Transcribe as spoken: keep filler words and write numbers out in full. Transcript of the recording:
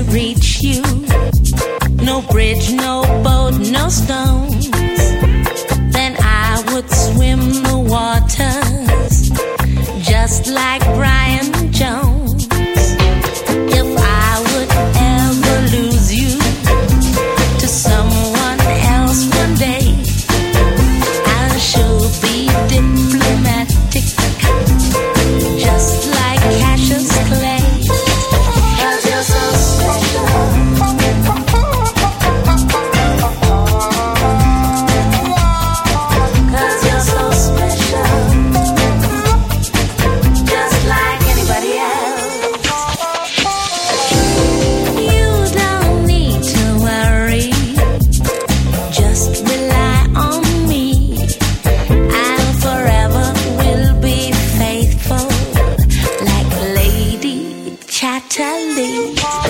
reach you. No bridge, no boat, no stones. Then I would swim the waters just like Brian Jones. If I would ever lose you to someone else one day, I should be diplomatic, just like Cassius Clay. 'Cause you're so special. Chatterley.